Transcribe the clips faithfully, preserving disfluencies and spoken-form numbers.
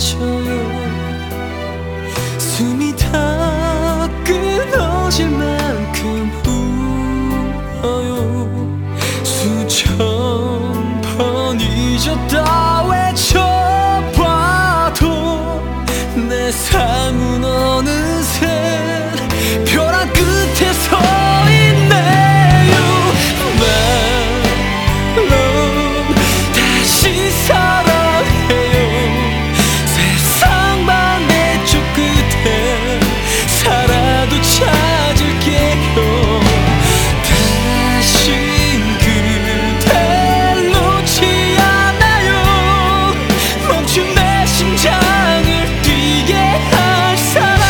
외쳐요. 숨이 다 끊어질 만큼 울어요. 수천 번 잊었다 외쳐봐도 내 삶은 어느새 벼랑 끝에 서 있네요. 말로 다시 사랑해요. 세상 반대쪽 끝에 살아도 찾을게요. 다신 그댈 놓지 않아요. 멈춘 내 심장을 뛰게 할 사람.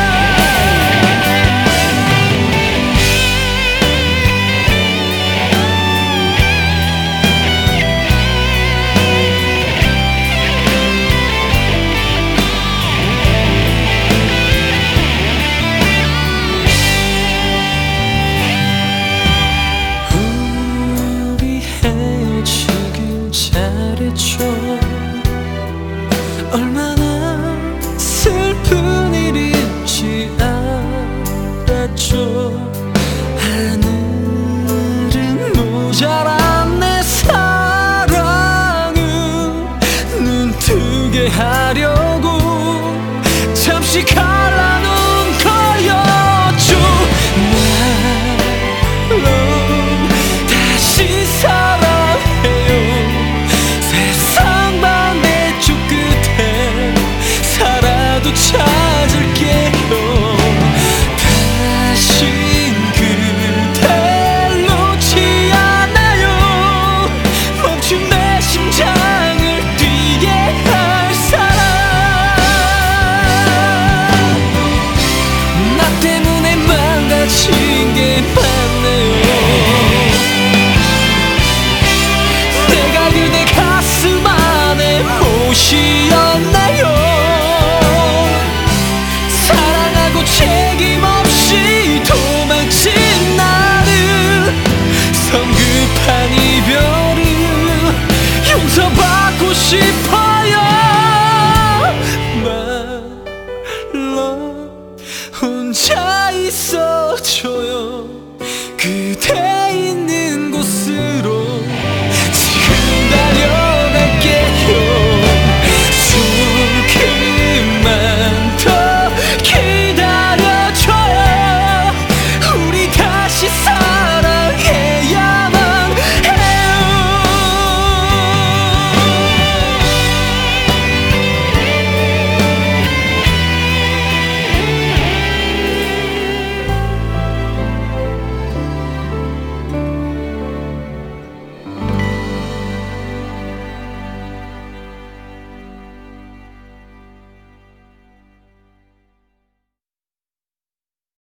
우리 헤어지길 잘했죠. 얼마나 슬픈 일인지 알았죠. 하늘은 모자란 내 사랑은 눈뜨게 하려고 잠시 갈라